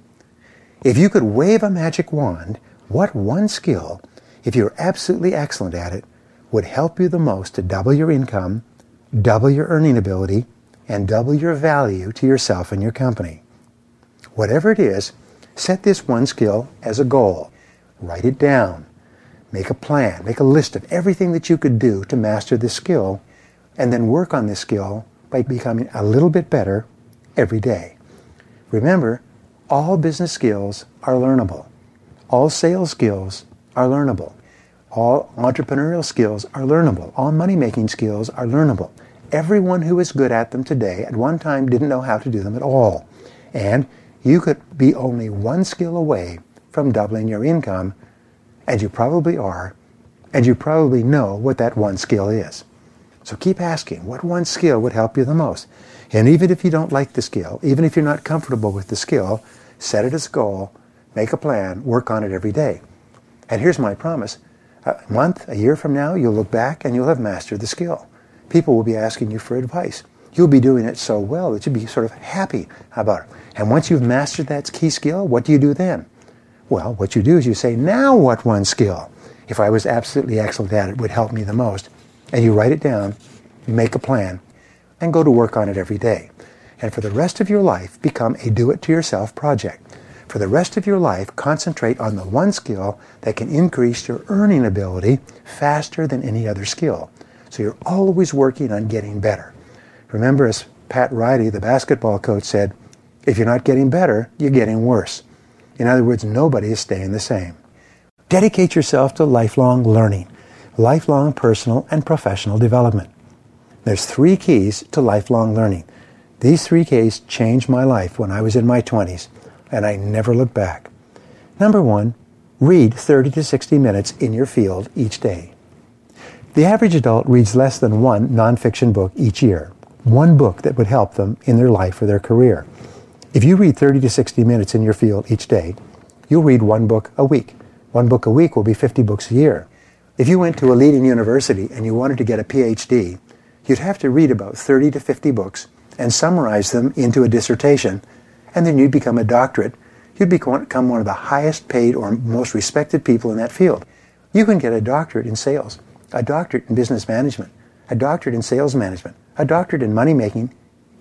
If you could wave a magic wand, what one skill, if you were absolutely excellent at it, would help you the most to double your income, double your earning ability, and double your value to yourself and your company? Whatever it is, set this one skill as a goal. Write it down. Make a plan. Make a list of everything that you could do to master this skill, and then work on this skill by becoming a little bit better every day. Remember, all business skills are learnable. All sales skills are learnable. All entrepreneurial skills are learnable. All money-making skills are learnable. Everyone who is good at them today at one time didn't know how to do them at all. And you could be only one skill away from doubling your income, and you probably are, and you probably know what that one skill is. So keep asking, what one skill would help you the most? And even if you don't like the skill, even if you're not comfortable with the skill, set it as a goal, make a plan, work on it every day. And here's my promise. A month, a year from now, you'll look back and you'll have mastered the skill. People will be asking you for advice. You'll be doing it so well that you'll be sort of happy about it. And once you've mastered that key skill, what do you do then? Well, what you do is you say, now what one skill, if I was absolutely excellent at it, would help me the most? And you write it down, you make a plan, and go to work on it every day. And for the rest of your life, become a do-it-to-yourself project. For the rest of your life, concentrate on the one skill that can increase your earning ability faster than any other skill. So you're always working on getting better. Remember, as Pat Riley, the basketball coach, said, if you're not getting better, you're getting worse. In other words, nobody is staying the same. Dedicate yourself to lifelong learning, lifelong personal and professional development. There's three keys to lifelong learning. These three keys changed my life when I was in my twenties, and I never looked back. Number one, read thirty to sixty minutes in your field each day. The average adult reads less than one nonfiction book each year, one book that would help them in their life or their career. If you read thirty to sixty minutes in your field each day, you'll read one book a week. One book a week will be fifty books a year. If you went to a leading university and you wanted to get a P H D, you'd have to read about thirty to fifty books and summarize them into a dissertation, and then you'd become a doctorate. You'd become one of the highest paid or most respected people in that field. You can get a doctorate in sales, a doctorate in business management, a doctorate in sales management, a doctorate in money making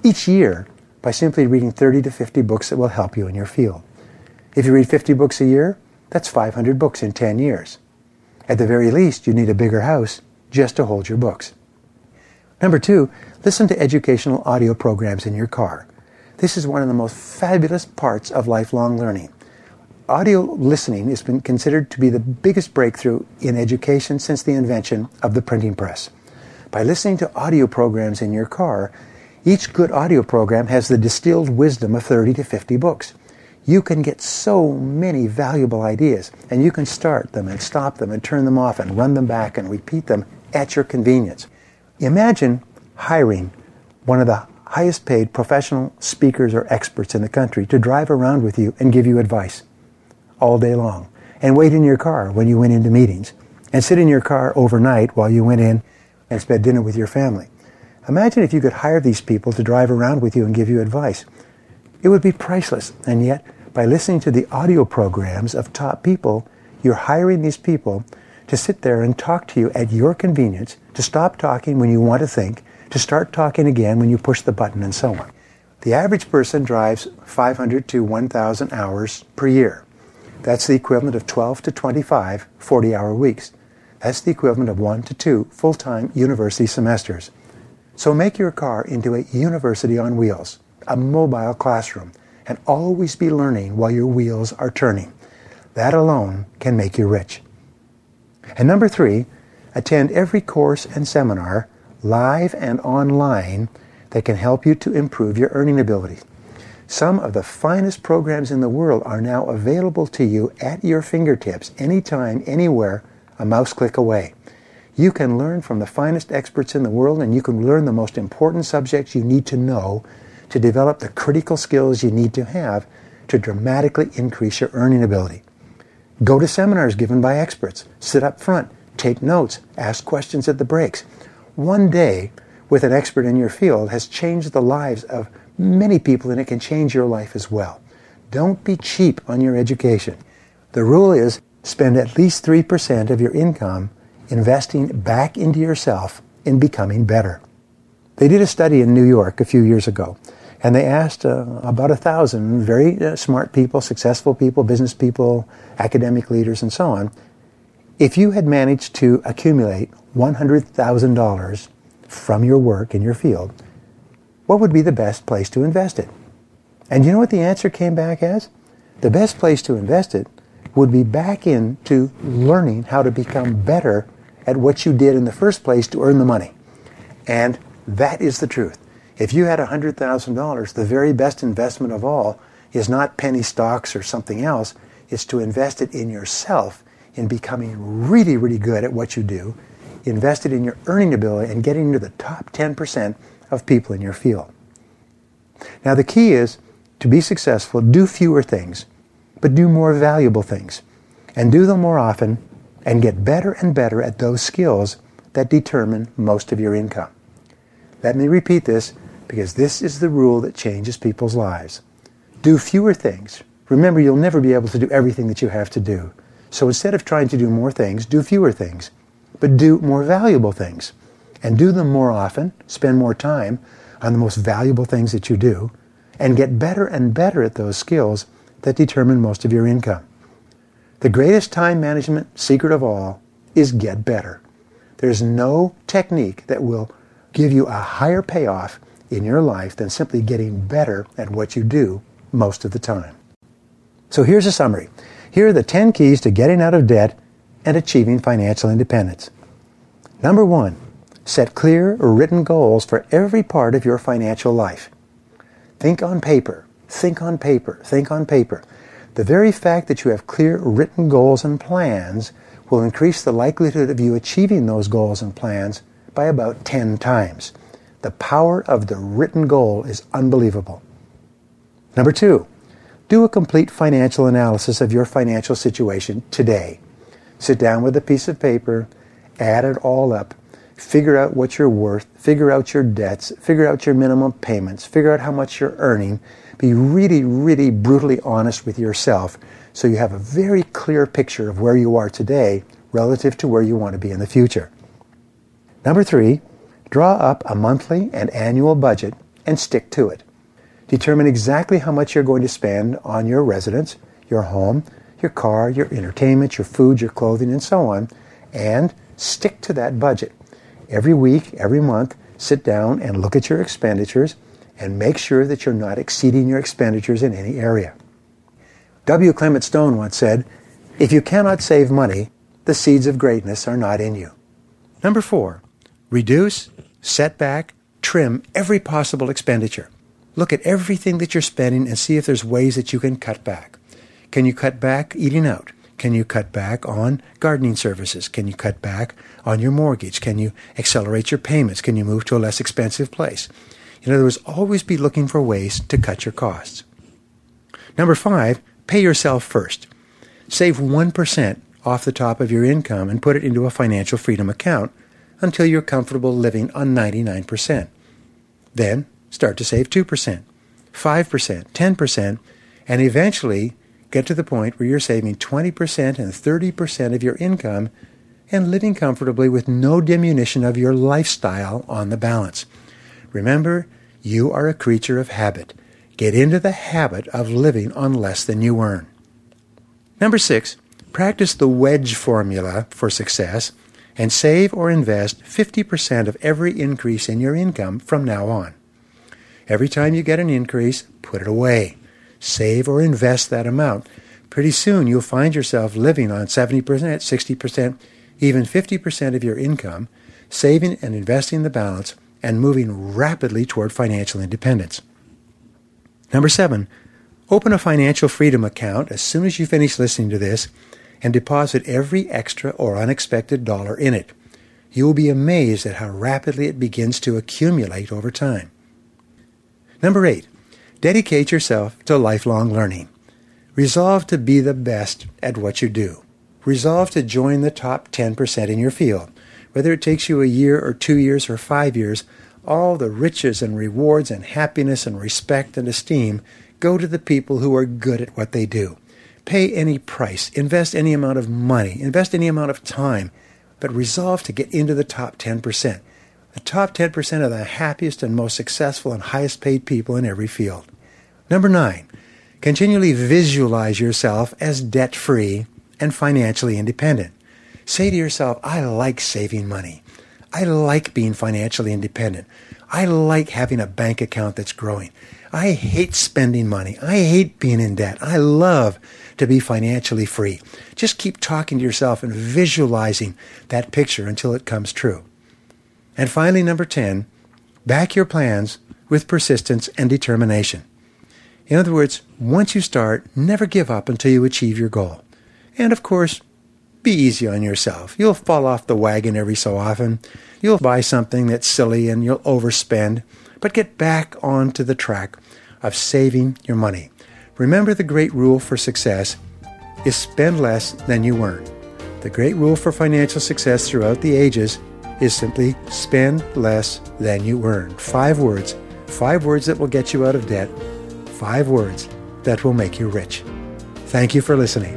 each year by simply reading thirty to fifty books that will help you in your field. If you read fifty books a year, that's five hundred books in ten years. At the very least, you need a bigger house just to hold your books. Number two, listen to educational audio programs in your car. This is one of the most fabulous parts of lifelong learning. Audio listening has been considered to be the biggest breakthrough in education since the invention of the printing press. By listening to audio programs in your car, each good audio program has the distilled wisdom of thirty to fifty books. You can get so many valuable ideas, and you can start them and stop them and turn them off and run them back and repeat them at your convenience. Imagine hiring one of the highest paid professional speakers or experts in the country to drive around with you and give you advice all day long, and wait in your car when you went into meetings, and sit in your car overnight while you went in and spent dinner with your family. Imagine if you could hire these people to drive around with you and give you advice. It would be priceless, and yet by listening to the audio programs of top people, you're hiring these people to sit there and talk to you at your convenience, to stop talking when you want to think, to start talking again when you push the button, and so on. The average person drives five hundred to one thousand hours per year. That's the equivalent of twelve to twenty-five forty-hour weeks. That's the equivalent of one to two full-time university semesters. So make your car into a university on wheels, a mobile classroom, and always be learning while your wheels are turning. That alone can make you rich. And number three, attend every course and seminar, live and online, that can help you to improve your earning ability. Some of the finest programs in the world are now available to you at your fingertips, anytime, anywhere, a mouse click away. You can learn from the finest experts in the world, and you can learn the most important subjects you need to know to develop the critical skills you need to have to dramatically increase your earning ability. Go to seminars given by experts. Sit up front. Take notes. Ask questions at the breaks. One day with an expert in your field has changed the lives of many people, and it can change your life as well. Don't be cheap on your education. The rule is spend at least three percent of your income investing back into yourself in becoming better. They did a study in New York a few years ago, and they asked uh, about a thousand very uh, smart people, successful people, business people, academic leaders, and so on, if you had managed to accumulate one hundred thousand dollars from your work in your field, what would be the best place to invest it? And you know what the answer came back as? The best place to invest it would be back into learning how to become better at what you did in the first place to earn the money. And that is the truth. If you had one hundred thousand dollars, the very best investment of all is not penny stocks or something else. It's to invest it in yourself, in becoming really, really good at what you do. Invest it in your earning ability and getting into the top ten percent of people in your field. Now the key is, to be successful, do fewer things, but do more valuable things. And do them more often, and get better and better at those skills that determine most of your income. Let me repeat this, because this is the rule that changes people's lives. Do fewer things. Remember, you'll never be able to do everything that you have to do. So instead of trying to do more things, do fewer things, but do more valuable things. And do them more often, spend more time on the most valuable things that you do, and get better and better at those skills that determine most of your income. The greatest time management secret of all is get better. There's no technique that will give you a higher payoff in your life than simply getting better at what you do most of the time. So here's a summary. Here are the ten keys to getting out of debt and achieving financial independence. Number one, set clear written goals for every part of your financial life. Think on paper, think on paper, think on paper. The very fact that you have clear written goals and plans will increase the likelihood of you achieving those goals and plans by about ten times. The power of the written goal is unbelievable. Number two, do a complete financial analysis of your financial situation today. Sit down with a piece of paper, add it all up, figure out what you're worth, figure out your debts, figure out your minimum payments, figure out how much you're earning. Be really, really brutally honest with yourself so you have a very clear picture of where you are today relative to where you want to be in the future. Number three, draw up a monthly and annual budget and stick to it. Determine exactly how much you're going to spend on your residence, your home, your car, your entertainment, your food, your clothing, and so on, and stick to that budget. Every week, every month, sit down and look at your expenditures and make sure that you're not exceeding your expenditures in any area. W. Clement Stone once said, "If you cannot save money, the seeds of greatness are not in you." Number four, reduce, set back, trim every possible expenditure. Look at everything that you're spending and see if there's ways that you can cut back. Can you cut back eating out? Can you cut back on gardening services? Can you cut back on your mortgage? Can you accelerate your payments? Can you move to a less expensive place? In other words, always be looking for ways to cut your costs. Number five, pay yourself first. Save one percent off the top of your income and put it into a financial freedom account until you're comfortable living on ninety-nine percent. Then start to save two percent, five percent, ten percent, and eventually get to the point where you're saving twenty percent and thirty percent of your income and living comfortably with no diminution of your lifestyle on the balance. Remember, you are a creature of habit. Get into the habit of living on less than you earn. Number six, practice the wedge formula for success and save or invest fifty percent of every increase in your income from now on. Every time you get an increase, put it away. Save or invest that amount. Pretty soon you'll find yourself living on seventy percent, sixty percent, even fifty percent of your income, saving and investing the balance, and moving rapidly toward financial independence. Number seven, open a financial freedom account as soon as you finish listening to this and deposit every extra or unexpected dollar in it. You will be amazed at how rapidly it begins to accumulate over time. Number eight, dedicate yourself to lifelong learning. Resolve to be the best at what you do. Resolve to join the top ten percent in your field. Whether it takes you a year or two years or five years, all the riches and rewards and happiness and respect and esteem go to the people who are good at what they do. Pay any price, invest any amount of money, invest any amount of time, but resolve to get into the top ten percent. The top ten percent are the happiest and most successful and highest paid people in every field. Number nine, continually visualize yourself as debt-free and financially independent. Say to yourself, I like saving money. I like being financially independent. I like having a bank account that's growing. I hate spending money. I hate being in debt. I love to be financially free. Just keep talking to yourself and visualizing that picture until it comes true. And finally, number ten, back your plans with persistence and determination. In other words, once you start, never give up until you achieve your goal. And of course, be easy on yourself. You'll fall off the wagon every so often. You'll buy something that's silly and you'll overspend. But get back onto the track of saving your money. Remember, the great rule for success is spend less than you earn. The great rule for financial success throughout the ages is simply spend less than you earn. Five words. Five words that will get you out of debt. Five words that will make you rich. Thank you for listening.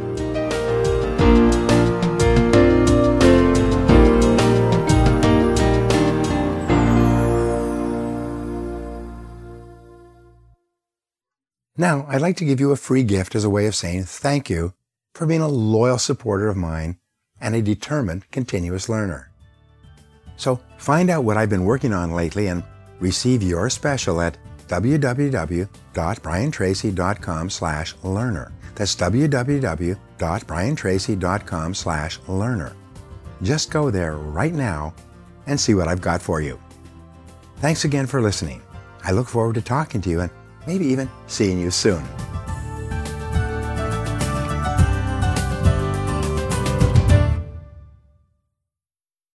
Now, I'd like to give you a free gift as a way of saying thank you for being a loyal supporter of mine and a determined continuous learner. So find out what I've been working on lately and receive your special at w w w dot brian tracy dot com slash learner. That's w w w dot brian tracy dot com slash learner. Just go there right now and see what I've got for you. Thanks again for listening. I look forward to talking to you and maybe even seeing you soon.